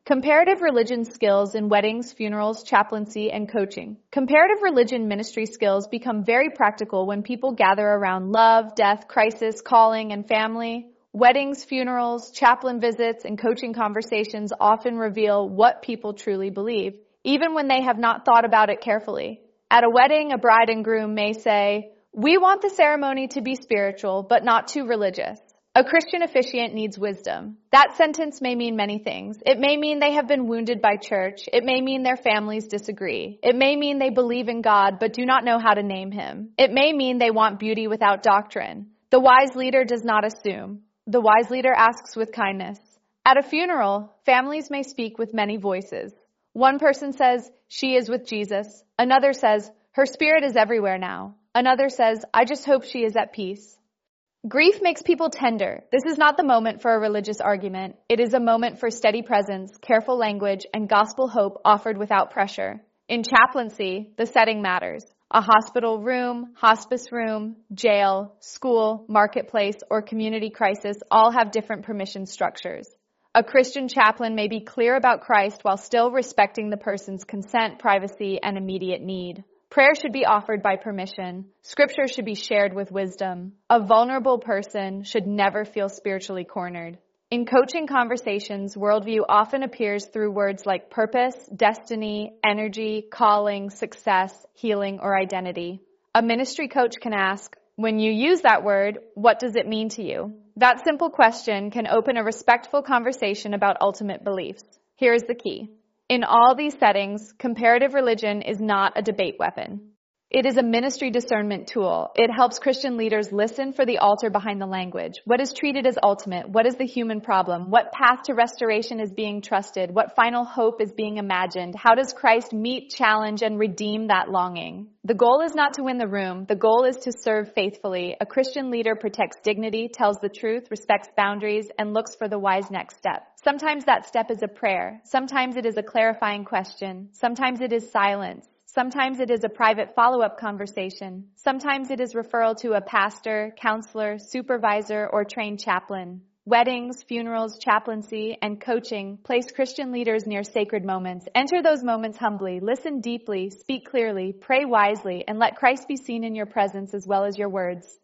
Comparative religion skills in weddings, funerals, chaplaincy, and coaching. Comparative religion ministry skills become very practical when people gather around love, death, crisis, calling, and family. Weddings, funerals, chaplain visits, and coaching conversations often reveal what people truly believe, even when they have not thought about it carefully. At a wedding, a bride and groom may say, "We want the ceremony to be spiritual, but not too religious." A Christian officiant needs wisdom. That sentence may mean many things. It may mean they have been wounded by church. It may mean their families disagree. It may mean they believe in God but do not know how to name him. It may mean they want beauty without doctrine. The wise leader does not assume. The wise leader asks with kindness. At a funeral, families may speak with many voices. One person says, "She is with Jesus." Another says, "Her spirit is everywhere now." Another says, "I just hope she is at peace." Grief makes people tender. This is not the moment for a religious argument. It is a moment for steady presence, careful language, and gospel hope offered without pressure. In chaplaincy, the setting matters. A hospital room, hospice room, jail, school, marketplace, or community crisis all have different permission structures. A Christian chaplain may be clear about Christ while still respecting the person's consent, privacy, and immediate need. Prayer should be offered by permission. Scripture should be shared with wisdom. A vulnerable person should never feel spiritually cornered. In coaching conversations, worldview often appears through words like purpose, destiny, energy, calling, success, healing, or identity. A ministry coach can ask, "When you use that word, what does it mean to you?" That simple question can open a respectful conversation about ultimate beliefs. Here is the key. In all these settings, comparative religion is not a debate weapon. It is a ministry discernment tool. It helps Christian leaders listen for the altar behind the language. What is treated as ultimate? What is the human problem? What path to restoration is being trusted? What final hope is being imagined? How does Christ meet, challenge, and redeem that longing? The goal is not to win the room. The goal is to serve faithfully. A Christian leader protects dignity, tells the truth, respects boundaries, and looks for the wise next step. Sometimes that step is a prayer. Sometimes it is a clarifying question. Sometimes it is silence. Sometimes it is a private follow-up conversation. Sometimes it is referral to a pastor, counselor, supervisor, or trained chaplain. Weddings, funerals, chaplaincy, and coaching place Christian leaders near sacred moments. Enter those moments humbly, listen deeply, speak clearly, pray wisely, and let Christ be seen in your presence as well as your words.